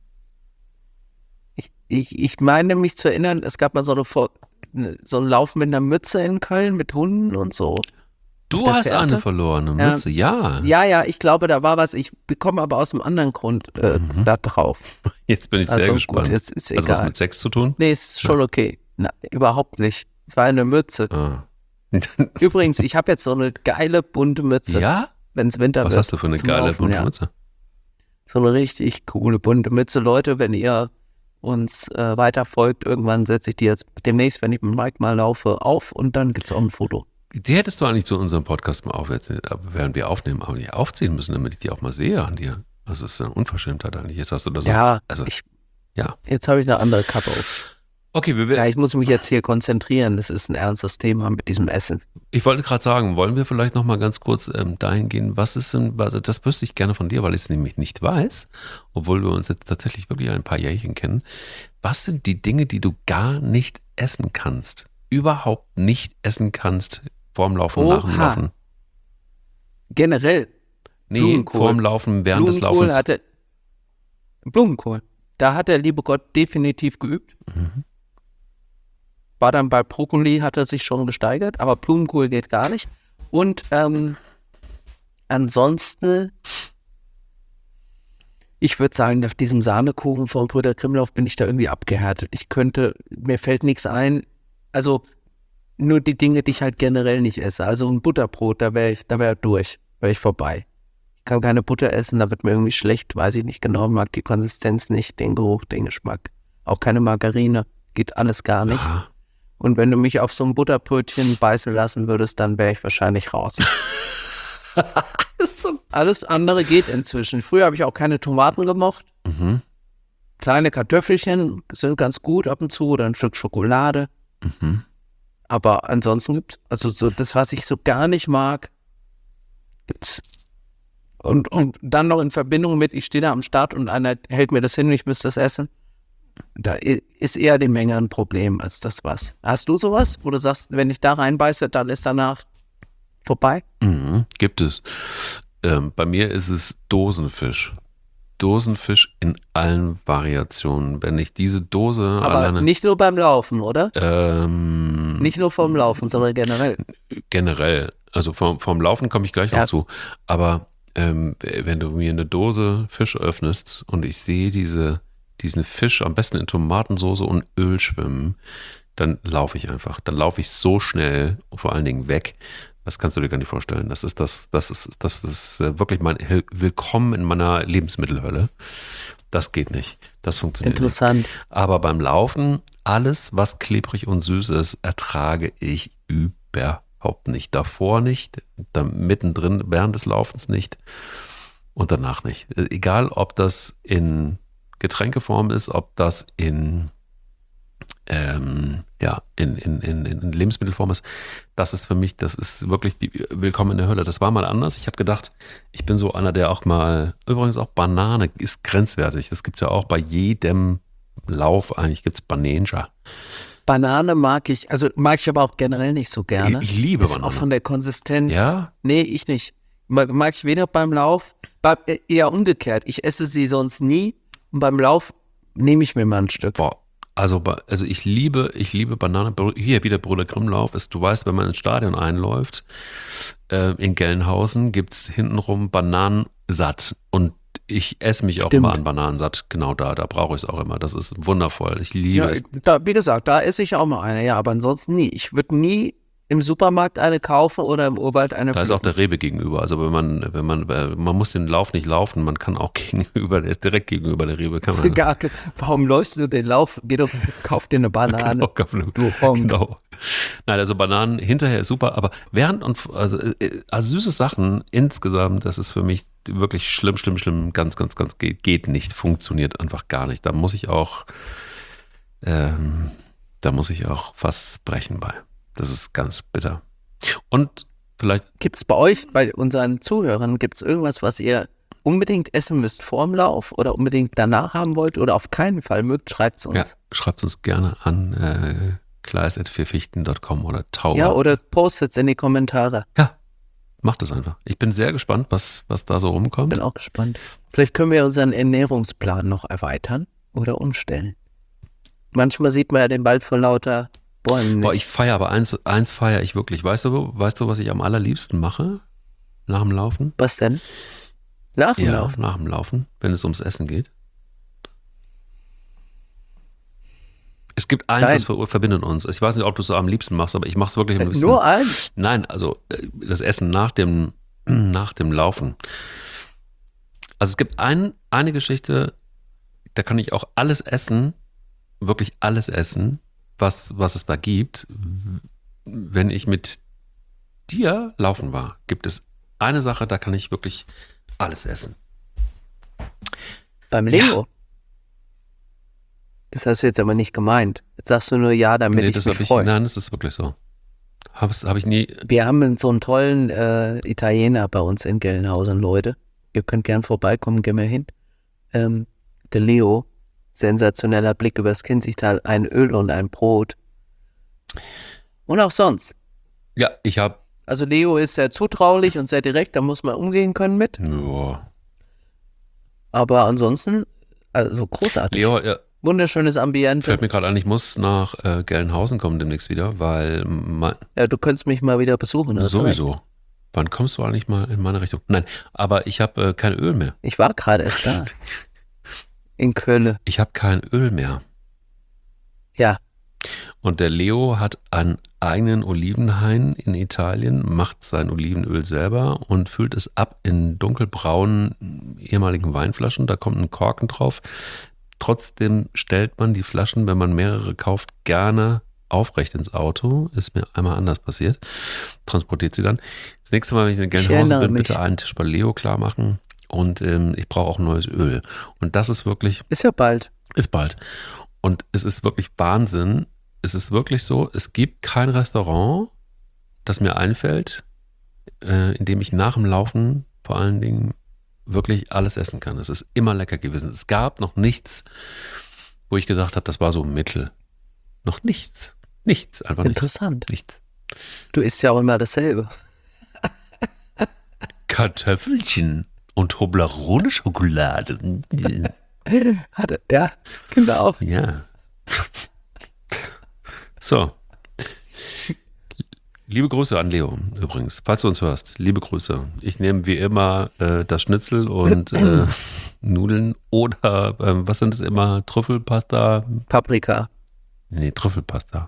Ich, ich, ich meine mich zu erinnern, es gab mal so, eine, Vor- ne- so einen Lauf mit einer Mütze in Köln mit Hunden und so. Du der hast Fährte? eine verlorene Ja. Mütze, ja. Ja, ja, ich glaube, da war was. Ich bekomme aber aus einem anderen Grund äh, da drauf. Jetzt bin ich sehr Also gespannt. gut, jetzt ist also was egal. mit Sex zu tun? Nee, ist schon okay. Na, überhaupt nicht. Es war eine Mütze. Ah. Übrigens, ich habe jetzt so eine geile bunte Mütze, Ja? wenn es Winter Was wird. hast du für eine zum geile Laufen, bunte ja. Mütze? So eine richtig coole bunte Mütze. Leute, wenn ihr uns äh, weiter folgt, irgendwann setze ich die jetzt demnächst, wenn ich mit Mike mal laufe, auf und dann gibt es auch ein Foto. Die hättest du eigentlich zu unserem Podcast mal aufsetzen, während wir aufnehmen, aber die aufziehen müssen, damit ich die auch mal sehe an dir. Das ist eine Unverschämtheit eigentlich. Jetzt hast du das Ja, auch. Also, ich, ja. jetzt habe ich eine andere Kappe auf. Okay, wir, Ja, ich muss mich jetzt hier konzentrieren. Das ist ein ernstes Thema mit diesem Essen. ich wollte gerade sagen, wollen wir vielleicht noch mal ganz kurz ähm, dahin gehen, was ist denn, also das wüsste ich gerne von dir, weil ich es nämlich nicht weiß, obwohl wir uns jetzt tatsächlich wirklich ein paar Jährchen kennen. Was sind die Dinge, die du gar nicht essen kannst? Überhaupt nicht essen kannst vorm Laufen, Oha. nach dem Laufen? Generell, Nee, Blumenkohl. vorm Laufen, während des Blumenkohl Laufens. hatte, Blumenkohl. Da hat der liebe Gott definitiv geübt. Mhm. War dann bei Brokkoli, hat er sich schon gesteigert, aber Blumenkohl geht gar nicht. Und ähm, ansonsten, ich würde sagen, nach diesem Sahnekuchen von Brüder Grimlauf bin ich da irgendwie abgehärtet. Ich könnte, mir fällt nichts ein. Also nur die Dinge, die ich halt generell nicht esse. Also ein Butterbrot, da wäre ich, da wäre durch, wäre ich vorbei. Ich kann keine Butter essen, da wird mir irgendwie schlecht, weiß ich nicht genau, mag die Konsistenz nicht, den Geruch, den Geschmack. Auch keine Margarine, geht alles gar nicht. Aha. Und wenn du mich auf so ein Butterbrötchen beißen lassen würdest, dann wäre ich wahrscheinlich raus. Alles andere geht inzwischen. Früher habe ich auch keine Tomaten gemocht. Mhm. Kleine Kartoffelchen sind ganz gut ab und zu oder ein Stück Schokolade. Mhm. Aber ansonsten gibt also so das, was ich so gar nicht mag, gibt's. Und, und dann noch in Verbindung mit, ich stehe da am Start und einer hält mir das hin und ich müsste das essen. Da i- ist eher die Menge ein Problem als das was. Hast du sowas, wo du sagst, wenn ich da reinbeiße, dann ist danach vorbei? Mhm. Gibt es. Ähm, bei mir ist es Dosenfisch. Dosenfisch in allen Variationen. Wenn ich diese Dose Aber alleine. nicht nur beim Laufen, oder? Ähm, Nicht nur vom Laufen, sondern generell. generell. Also vom, vom Laufen komme ich gleich Ja. noch zu. Aber ähm, wenn du mir eine Dose Fisch öffnest und ich sehe diese, diesen Fisch am besten in Tomatensoße und Öl schwimmen, dann laufe ich einfach. Dann laufe ich so schnell, vor allen Dingen weg. Das kannst du dir gar nicht vorstellen. Das ist das, das ist, das ist äh, wirklich mein Hil- Willkommen in meiner Lebensmittelhölle. Das geht nicht. Das funktioniert nicht. Interessant. Aber beim Laufen, alles, was klebrig und süß ist, ertrage ich überhaupt nicht. Davor nicht, dann mittendrin während des Laufens nicht und danach nicht. Egal, ob das in Getränkeform ist, ob das in, ähm, ja, in, in, in, in Lebensmittelform ist. Das ist für mich, das ist wirklich die Willkommen in der Hölle. Das war mal anders. Ich habe gedacht, ich bin so einer, der auch mal, übrigens auch Banane ist grenzwertig. Das gibt es ja auch bei jedem Lauf, eigentlich gibt es Bananja. Banane mag ich, also mag ich aber auch generell nicht so gerne. Ich, ich liebe Ist Banane. auch von der Konsistenz. Ja? Nee, ich nicht. Mag, mag ich weder beim Lauf, bei, äh, eher umgekehrt. Ich esse sie sonst nie und beim Lauf nehme ich mir mal ein Stück. Boah, also, ba- also ich liebe, ich liebe Banane. Hier wieder Bruder Grimmlauf ist, du weißt, wenn man ins Stadion einläuft, äh, in Gelnhausen gibt es hintenrum Bananensatt. Und ich esse mich auch Stimmt. immer an Bananensatt. Genau da, da brauche ich es auch immer. Das ist wundervoll. Ich liebe Ja, es. da, wie gesagt, da esse ich auch mal eine, ja, aber ansonsten nie. Ich würde nie im Supermarkt eine kaufen oder im Urwald eine Da ist auch pflücken. der Rewe gegenüber. Also wenn man, wenn man, äh, man muss den Lauf nicht laufen, man kann auch gegenüber, der ist direkt gegenüber der Rewe. Kann man Gar, warum läufst du den Lauf? Geh doch, kauf dir eine Banane. Genau, Du Honk. genau. Nein, also Bananen hinterher ist super, aber während und also, äh, also süße Sachen insgesamt, das ist für mich wirklich schlimm, schlimm, schlimm, ganz, ganz, ganz geht, geht nicht, funktioniert einfach gar nicht. Da muss ich auch, ähm, da muss ich auch fast brechen bei. Das ist ganz bitter. Und vielleicht, Gibt es bei euch, bei unseren Zuhörern, gibt es irgendwas, was ihr unbedingt essen müsst vorm Lauf oder unbedingt danach haben wollt oder auf keinen Fall mögt, schreibt es uns. ja, schreibt uns gerne an äh, kleis at vierfichten punkt com oder Tauber. Ja, oder postet es in die Kommentare. Ja, macht es einfach. Ich bin sehr gespannt, was, was da so rumkommt. Bin auch gespannt. Vielleicht können wir unseren Ernährungsplan noch erweitern oder umstellen. Manchmal sieht man ja den Wald vor lauter Bäumen nicht. Boah, ich feiere aber eins, eins feiere ich wirklich. Weißt du, weißt du, was ich am allerliebsten mache? Nach dem Laufen? Was denn? Nach dem Ja, Lauf. nach dem Laufen, wenn es ums Essen geht. Es gibt eins, Nein. das ver- verbindet uns. Ich weiß nicht, ob du es so am liebsten machst, aber ich mache es wirklich ein bisschen. Nur eins. Nein, also äh, das Essen nach dem, nach dem Laufen. Also es gibt ein, eine Geschichte, da kann ich auch alles essen, wirklich alles essen, was, was es da gibt. Wenn ich mit dir laufen war, gibt es eine Sache, da kann ich wirklich alles essen. Beim Leo. Das hast du jetzt aber nicht gemeint. Jetzt sagst du nur ja, damit Nee, ich das mich habe ich, freue. nein, das ist wirklich so. Habe hab ich nie. Wir haben so einen tollen äh, Italiener bei uns in Gelnhausen, Leute. Ihr könnt gern vorbeikommen, gehen wir hin. Ähm, der Leo, sensationeller Blick übers Kinzigtal, ein Öl und ein Brot. Und auch sonst. Ja, ich habe. Also Leo ist sehr zutraulich und sehr direkt, da muss man umgehen können mit. Ja. Aber ansonsten, also großartig. Leo, ja, Wunderschönes Ambiente. fällt mir gerade ein, ich muss nach äh, Gelnhausen kommen demnächst wieder, weil mein, Ja, du könntest mich mal wieder besuchen. hast du recht. sowieso. Wann kommst du eigentlich mal in meine Richtung? Nein, aber ich habe äh, kein Öl mehr. Ich war gerade erst da. In Köln. Ich habe kein Öl mehr. Ja, Und der Leo hat einen eigenen Olivenhain in Italien, macht sein Olivenöl selber und füllt es ab in dunkelbraunen ehemaligen Weinflaschen. Da kommt ein Korken drauf. Trotzdem stellt man die Flaschen, wenn man mehrere kauft, gerne aufrecht ins Auto. Ist mir einmal anders passiert. Transportiert sie dann. Das nächste Mal, wenn ich in Ich Gelnhausen erinnere bin, mich. bitte einen Tisch bei Leo klar machen. Und ähm, ich brauche auch neues Öl. Und das ist wirklich, Ist ja bald. ist bald. Und es ist wirklich Wahnsinn. Es ist wirklich so, es gibt kein Restaurant, das mir einfällt, äh, in dem ich nach dem Laufen vor allen Dingen wirklich alles essen kann. Es ist immer lecker gewesen. Es gab noch nichts, wo ich gesagt habe, das war so Mittel. Noch nichts. Nichts, einfach nichts. Interessant. Nichts. Du isst ja auch immer dasselbe. Kartoffelchen und Toblerone-Schokolade. Hatte, ja, genau. Ja. So. Liebe Grüße an Leo übrigens, falls du uns hörst. Liebe Grüße. Ich nehme wie immer äh, das Schnitzel und äh, Nudeln oder äh, was sind es immer? Trüffelpasta? Paprika. Nee, Trüffelpasta.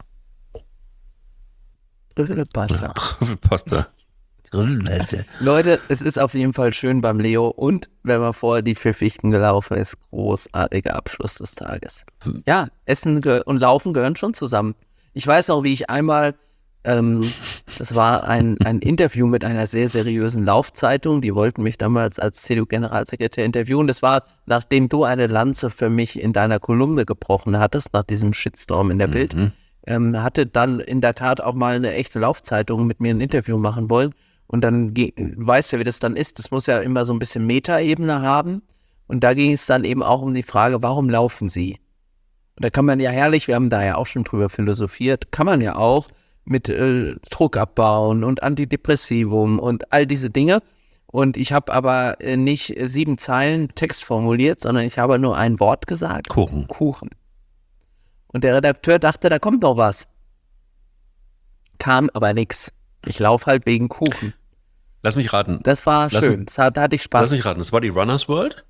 Trüffelpasta. Trüffelpasta. Leute, es ist auf jeden Fall schön beim Leo und wenn man vorher die vier Fichten gelaufen ist, großartiger Abschluss des Tages. Ja, Essen ge- und Laufen gehören schon zusammen. Ich weiß auch, wie ich einmal, ähm, das war ein, ein Interview mit einer sehr seriösen Laufzeitung, die wollten mich damals als C D U-Generalsekretär interviewen. Das war, nachdem du eine Lanze für mich in deiner Kolumne gebrochen hattest, nach diesem Shitstorm in der Bild, Mhm. ähm, hatte dann in der Tat auch mal eine echte Laufzeitung mit mir ein Interview machen wollen. Und dann, ge- du weißt ja, wie das dann ist, das muss ja immer so ein bisschen Metaebene haben. Und da ging es dann eben auch um die Frage, warum laufen sie? Und da kann man ja herrlich, wir haben da ja auch schon drüber philosophiert, kann man ja auch mit äh, Druck abbauen und Antidepressivum und all diese Dinge. Und ich habe aber äh, nicht äh, sieben Zeilen Text formuliert, sondern ich habe nur ein Wort gesagt. Kuchen. Kuchen. Und der Redakteur dachte, da kommt doch was. Kam aber nix. Ich laufe halt wegen Kuchen. Lass mich raten. Das war Lass schön. mich- Das hat, da hatte ich Lass Spaß. mich raten. Das war die Runners World?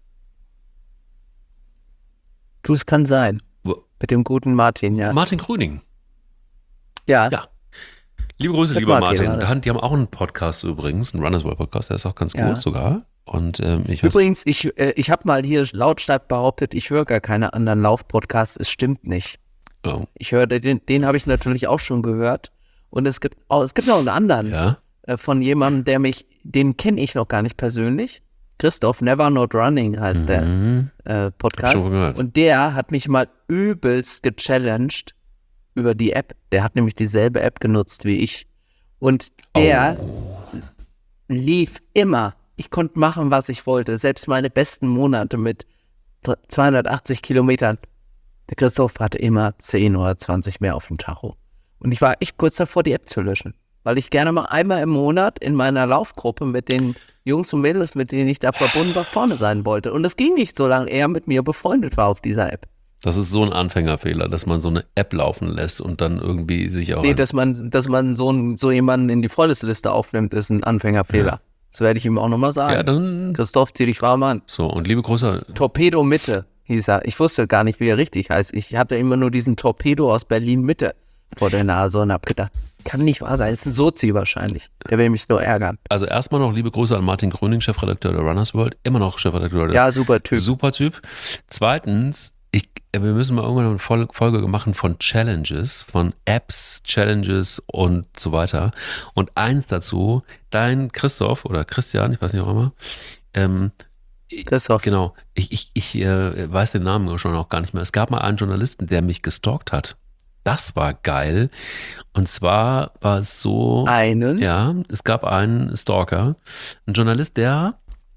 Du, es kann sein. Wo- Mit dem guten Martin, ja. Martin Grüning. ja. Ja. Liebe Grüße, Mit lieber Martin Martin. war das. Da haben- Die haben auch einen Podcast übrigens, einen Runners World Podcast, der ist auch ganz Ja. gut sogar. Und ähm, ich weiß, Übrigens, ich, äh, ich habe mal hier lautstark behauptet, ich höre gar keine anderen Laufpodcasts. Es stimmt nicht. oh, Ich höre, den, den habe ich natürlich auch schon gehört. Und es gibt auch, es gibt noch einen anderen ja, äh, von jemandem, der mich, den kenne ich noch gar nicht persönlich. Christoph, Never Not Running heißt der mhm. äh, Hab ich Podcast. schon gehört. Und der hat mich mal übelst gechallenged über die App. Der hat nämlich dieselbe App genutzt wie ich. Und der lief immer. Ich konnte machen, was ich wollte. Selbst meine besten Monate mit zweihundertachtzig Kilometern. Der Christoph hatte immer zehn oder zwanzig mehr auf dem Tacho. Und ich war echt kurz davor, die App zu löschen. Weil ich gerne mal einmal im Monat in meiner Laufgruppe mit den Jungs und Mädels, mit denen ich da verbunden war, vorne sein wollte. Und es ging nicht, solange er mit mir befreundet war auf dieser App. Das ist so ein Anfängerfehler, dass man so eine App laufen lässt und dann irgendwie sich auch. Nee, ein- dass man, dass man so, einen- so jemanden in die Freundesliste aufnimmt, ist ein Anfängerfehler. Ja. Das werde ich ihm auch nochmal sagen. ja, dann. Christoph, zieh dich warm an. So, und liebe Grüße. Torpedo Mitte hieß er. Ich wusste gar nicht, wie er richtig heißt. Ich hatte immer nur diesen Torpedo aus Berlin Mitte vor der Nase und habe gedacht, das kann nicht wahr sein. Das ist ein Sozi wahrscheinlich. Der will mich nur ärgern. Also erstmal noch liebe Grüße an Martin Gröning, Chefredakteur der Runners World. Immer noch Chefredakteur der Ja, super Typ. Super Typ. Zweitens, ich, wir müssen mal irgendwann eine Fol- Folge machen von Challenges, von Apps, Challenges und so weiter. Und eins dazu, dein Christoph oder Christian, ich weiß nicht auch immer, ähm, Christoph. genau, ich, ich, ich äh, weiß den Namen schon auch gar nicht mehr. Es gab mal einen Journalisten, der mich gestalkt hat. Das war geil. Und zwar war es so, Einen? ja, es gab einen Stalker, einen Journalist, der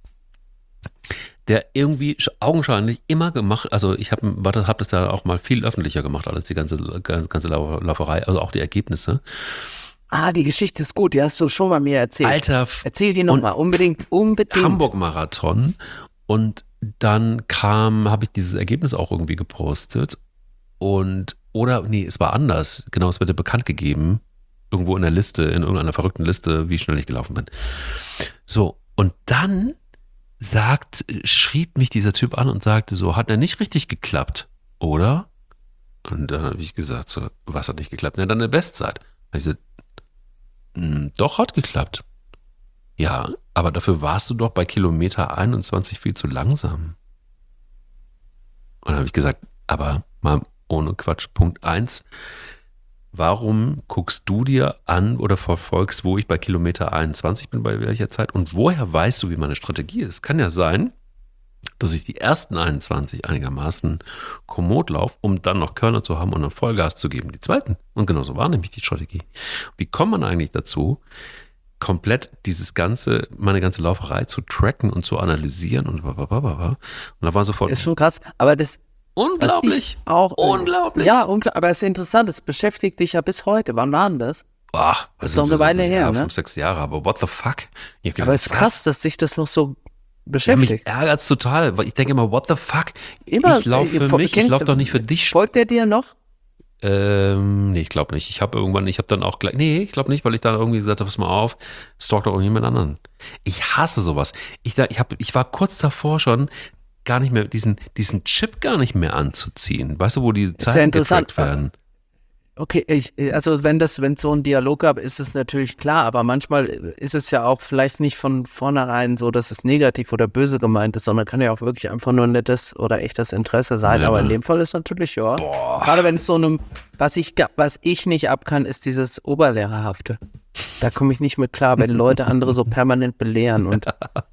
der irgendwie sch- augenscheinlich immer gemacht, also ich habe hab das da auch mal viel öffentlicher gemacht, alles die ganze, ganze Lau- Lauferei, also auch die Ergebnisse. Ah, die Geschichte ist gut. Die hast du schon mal mir erzählt. Alter, F- Erzähl die und nochmal. Unbedingt, unbedingt. Hamburg-Marathon, und dann kam, habe ich dieses Ergebnis auch irgendwie gepostet und, oder, nee, es war anders, genau, es wurde bekannt gegeben, irgendwo in der Liste, in irgendeiner verrückten Liste, wie schnell ich gelaufen bin. So, und dann sagt, schrieb mich dieser Typ an und sagte so, hat er nicht richtig geklappt, oder? Und dann habe ich gesagt so, was hat nicht geklappt? Na, dann eine Bestzeit. Ich so, "Hm, doch, hat geklappt. Ja, aber dafür warst du doch bei Kilometer einundzwanzig viel zu langsam. Und dann habe ich gesagt, aber mal ohne Quatsch, Punkt eins, warum guckst du dir an oder verfolgst, wo ich bei Kilometer einundzwanzig bin, bei welcher Zeit und woher weißt du, wie meine Strategie ist? Kann ja sein, dass ich die ersten einundzwanzig einigermaßen kommod laufe, um dann noch Körner zu haben und dann Vollgas zu geben, die zweiten. Und genau so war nämlich die Strategie. Wie kommt man eigentlich dazu, komplett dieses ganze, meine ganze Lauferei zu tracken und zu analysieren und blablabla. Und da war sofort Ist schon krass, aber das unglaublich. Auch, Unglaublich. Ja, ungl- aber es ist interessant, es beschäftigt dich ja bis heute. Wann war denn das? Boah, Das ist doch eine Weile her, ja, ne? Fünf, sechs Jahre, aber what the fuck? Ich hab gedacht, Aber es ist was? krass, dass sich das noch so Ja, beschäftigt. mich ärgert es total, weil ich denke immer, what the fuck? Immer, ich laufe äh, für fol- mich, ich kennt- laufe doch nicht für dich. Folgt der dir noch? Ähm, nee, ich glaube nicht. Ich habe irgendwann, ich habe dann auch gleich, nee, ich glaube nicht, weil ich dann irgendwie gesagt habe, pass mal auf, stalk doch irgendjemand anderen. Ich hasse sowas. Ich, da- ich, hab, ich war kurz davor schon, gar nicht mehr, diesen, diesen Chip gar nicht mehr anzuziehen. Weißt du, wo die ja Zeiten interessant. getrackt werden? Okay, ich, also wenn das, wenn es so einen Dialog gab, ist es natürlich klar, aber manchmal ist es ja auch vielleicht nicht von vornherein so, dass es negativ oder böse gemeint ist, sondern kann ja auch wirklich einfach nur nettes oder echtes Interesse sein. Ja. Aber in dem Fall ist natürlich, ja. Gerade wenn es so einem, was ich, ga- was ich nicht ab kann, ist dieses Oberlehrerhafte. Da komme ich nicht mit klar, wenn Leute andere so permanent belehren und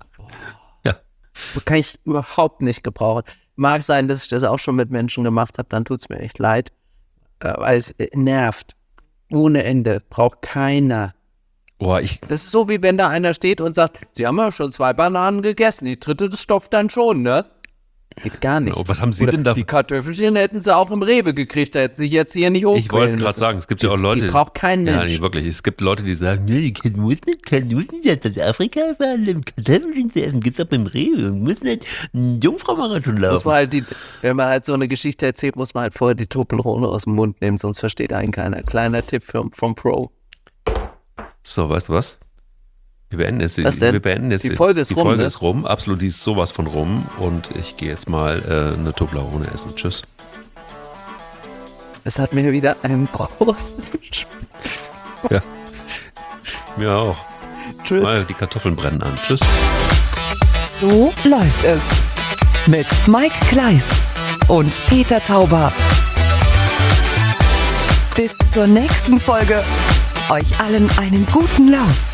Ja. kann ich überhaupt nicht gebrauchen. Mag sein, dass ich das auch schon mit Menschen gemacht habe, dann tut es mir echt leid. Äh, Weil es äh, nervt. Ohne Ende. Braucht keiner. Boah, ich, Das ist so, wie wenn da einer steht und sagt, Sie haben ja schon zwei Bananen gegessen, die dritte, das stopft dann schon, ne? Geht gar nicht. Oh, was haben Sie Oder denn da- Die Kartoffelchen hätten sie auch im Rewe gekriegt, da hätten sie jetzt hier nicht hochquälen ich wollte gerade müssen. sagen, es gibt ja auch Leute. Die braucht kein Ja, Mensch. nee, wirklich. Es gibt Leute, die sagen, Nee, die können- muss nicht, kann, muss nicht jetzt aus Afrika fahren, um Kartoffeln zu essen. Gibt's auch beim Rewe und muss nicht einen Jungfrau-Marathon muss laufen. man halt die, wenn man halt so eine Geschichte erzählt, muss man halt vorher die Toblerone aus dem Mund nehmen, sonst versteht einen keiner. Kleiner Tipp vom, vom Pro. so, weißt du was? Wir beenden jetzt, Was denn? wir beenden jetzt Die Folge ist die rum, Folge ne? ist rum. Absolut, die ist sowas von rum. Und ich gehe jetzt mal äh, eine Toblerone essen. Tschüss. Es hat mir wieder einen großen Ja. Mir auch. Tschüss. Mal die Kartoffeln brennen an. Tschüss. So läuft es. Mit Mike Kleiss und Peter Tauber. Bis zur nächsten Folge. Euch allen einen guten Lauf.